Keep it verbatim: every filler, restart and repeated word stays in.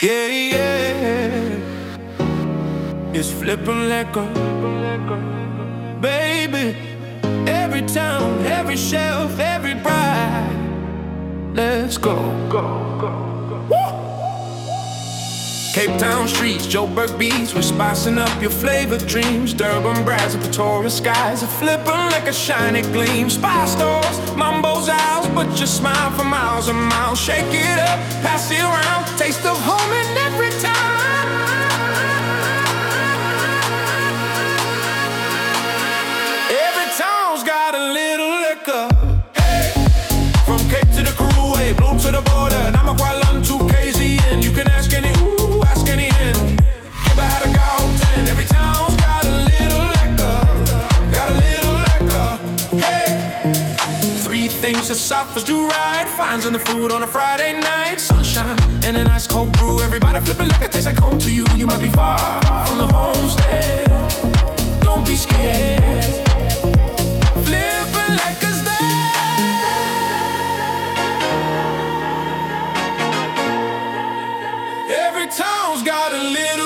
Yeah, yeah. It's flipping like a baby. Every town, every shelf, every bride. Let's go. Go, go, go. Woo! Cape Town streets, Joburg beats. We're spicing up your flavor dreams. Durban brass and Pretoria skies are flipping like a shiny gleam. Spy stores, Mambo's house, but you smile for miles and miles. Shake it up, pass it around. Taste of home in every time. Every town's got a little liquor. Hey, from Cape to the Karoo, Bloom to the border. Namakwalan to K Z N. You can ask any ooh, ask any in. Give a had a go. Every town's got a little liquor. Got a little liquor. Hey, three things that suffers do right. Finds in the food on a Friday night. Sunshine and an ice cold brew. Everybody flipping like it tastes like home to you. You might be far from the homestead. Don't be scared. Flipping like a star. Every town's got a little